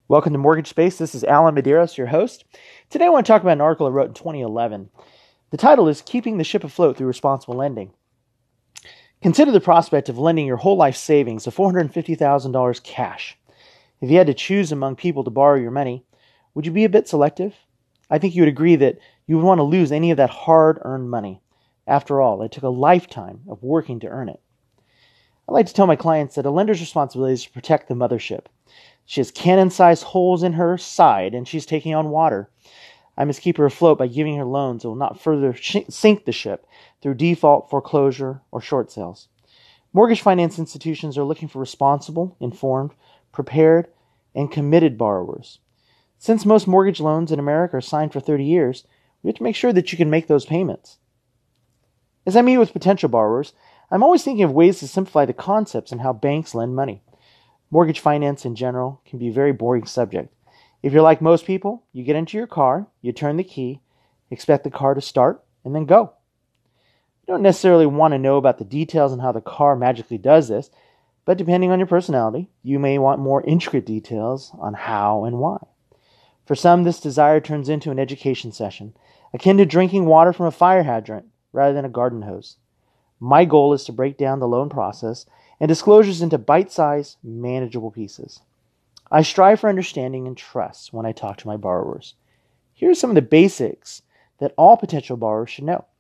Welcome to Mortgage Space. This is Alan Medeiros, your host. Today I want to talk about an article I wrote in 2011. The title is Keeping the Ship Afloat Through Responsible Lending. Consider the prospect of lending your whole life savings of $450,000 cash. If you had to choose among people to borrow your money, would you be a bit selective? I think you would agree that you would want to lose any of that hard-earned money. After all, it took a lifetime of working to earn it. I like to tell my clients that a lender's responsibility is to protect the mothership. She has cannon-sized holes in her side, and she's taking on water. I must keep her afloat by giving her loans that will not further sink the ship through default, foreclosure, or short sales. Mortgage finance institutions are looking for responsible, informed, prepared, and committed borrowers. Since most mortgage loans in America are signed for 30 years, we have to make sure that you can make those payments. As I meet with potential borrowers, I'm always thinking of ways to simplify the concepts and how banks lend money. Mortgage finance in general can be a very boring subject. If you're like most people, you get into your car, you turn the key, expect the car to start, and then go. You don't necessarily want to know about the details on how the car magically does this, but depending on your personality, you may want more intricate details on how and why. For some, this desire turns into an education session, akin to drinking water from a fire hydrant rather than a garden hose. My goal is to break down the loan process and disclosures into bite-sized, manageable pieces. I strive for understanding and trust when I talk to my borrowers. Here are some of the basics that all potential borrowers should know.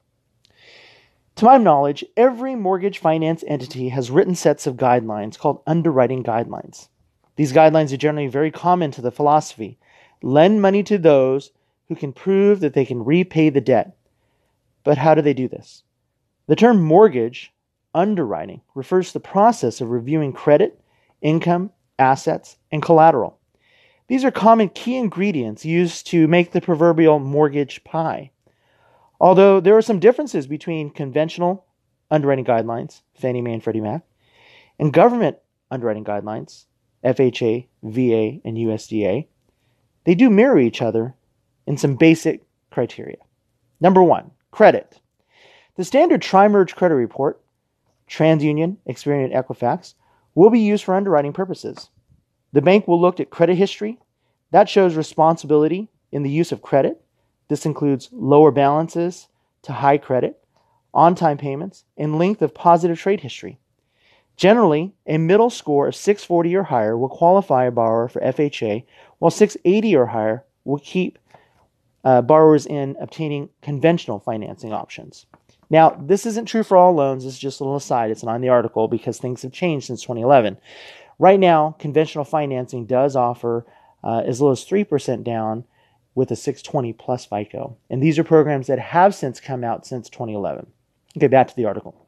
To my knowledge, every mortgage finance entity has written sets of guidelines called underwriting guidelines. These guidelines are generally very common to the philosophy: lend money to those who can prove that they can repay the debt. But how do they do this? The term mortgage underwriting refers to the process of reviewing credit, income, assets, and collateral. These are common key ingredients used to make the proverbial mortgage pie. Although there are some differences between conventional underwriting guidelines, Fannie Mae and Freddie Mac, and government underwriting guidelines, FHA, VA, and USDA, they do mirror each other in some basic criteria. Number 1, credit. The standard Tri-Merge credit report, TransUnion, Experian, and Equifax, will be used for underwriting purposes. The bank will look at credit history. That shows responsibility in the use of credit. This includes lower balances to high credit, on-time payments, and length of positive trade history. Generally, a middle score of 640 or higher will qualify a borrower for FHA, while 680 or higher will keep borrowers in obtaining conventional financing options. Now, this isn't true for all loans. This is just a little aside. It's not in the article because things have changed since 2011. Right now, conventional financing does offer as low as 3% down with a 620 plus FICO. And these are programs that have since come out since 2011. Okay, back to the article.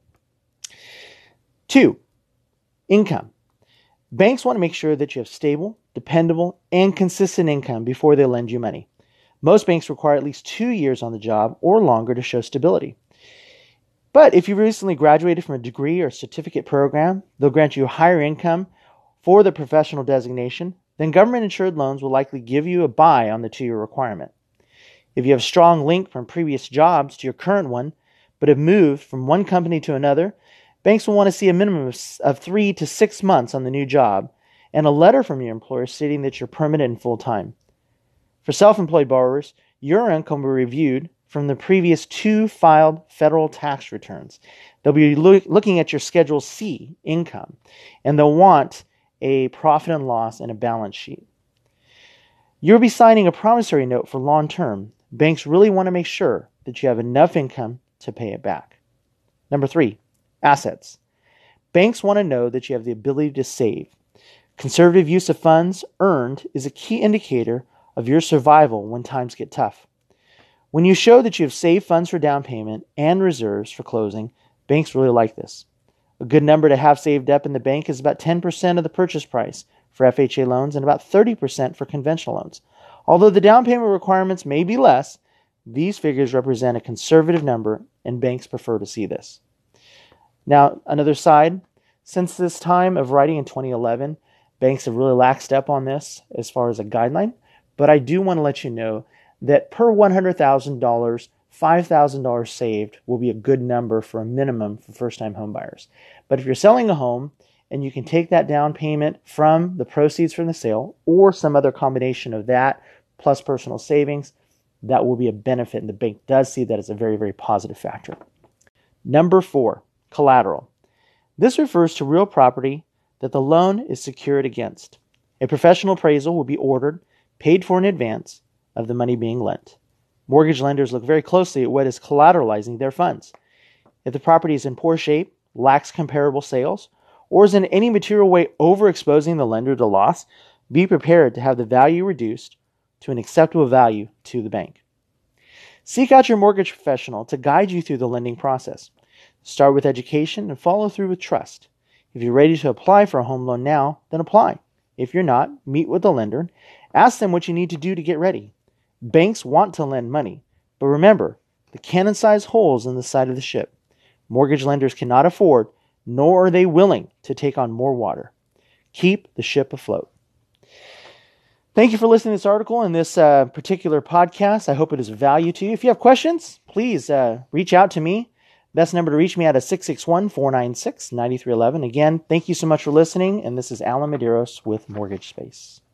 2, income. Banks want to make sure that you have stable, dependable, and consistent income before they lend you money. Most banks require at least 2 years on the job or longer to show stability. But if you recently graduated from a degree or certificate program, they'll grant you a higher income for the professional designation. Then government-insured loans will likely give you a buy on the 2-year requirement. If you have a strong link from previous jobs to your current one, but have moved from one company to another, banks will want to see a minimum of 3 to 6 months on the new job and a letter from your employer stating that you're permanent and full-time. For self-employed borrowers, your income will be reviewed from the previous 2 filed federal tax returns. They'll be looking at your Schedule C income, and they'll want a profit and loss and a balance sheet. You'll be signing a promissory note for long term. Banks really want to make sure that you have enough income to pay it back. Number 3, assets. Banks want to know that you have the ability to save. Conservative use of funds earned is a key indicator of your survival when times get tough. When you show that you have saved funds for down payment and reserves for closing, banks really like this. A good number to have saved up in the bank is about 10% of the purchase price for FHA loans and about 30% for conventional loans. Although the down payment requirements may be less, these figures represent a conservative number and banks prefer to see this. Now, another side, since this time of writing in 2011, banks have really laxed up on this as far as a guideline, but I do want to let you know that per $100,000, $5,000 saved will be a good number for a minimum for first-time home buyers. But if you're selling a home and you can take that down payment from the proceeds from the sale or some other combination of that plus personal savings. That will be a benefit, and the bank does see that as a very, very positive factor. Number 4, collateral. This refers to real property that the loan is secured against. A professional appraisal will be ordered, paid for in advance of the money being lent. Mortgage lenders look very closely at what is collateralizing their funds. If the property is in poor shape, lacks comparable sales, or is in any material way overexposing the lender to loss, be prepared to have the value reduced to an acceptable value to the bank. Seek out your mortgage professional to guide you through the lending process. Start with education and follow through with trust. If you're ready to apply for a home loan now, then apply. If you're not, meet with the lender. Ask them what you need to do to get ready. Banks want to lend money, but remember, the cannon-sized holes in the side of the ship. Mortgage lenders cannot afford, nor are they willing to take on more water. Keep the ship afloat. Thank you for listening to this article and this particular podcast. I hope it is of value to you. If you have questions, please reach out to me. Best number to reach me at is 661-496-9311. Again, thank you so much for listening, and this is Alan Medeiros with Mortgage Space.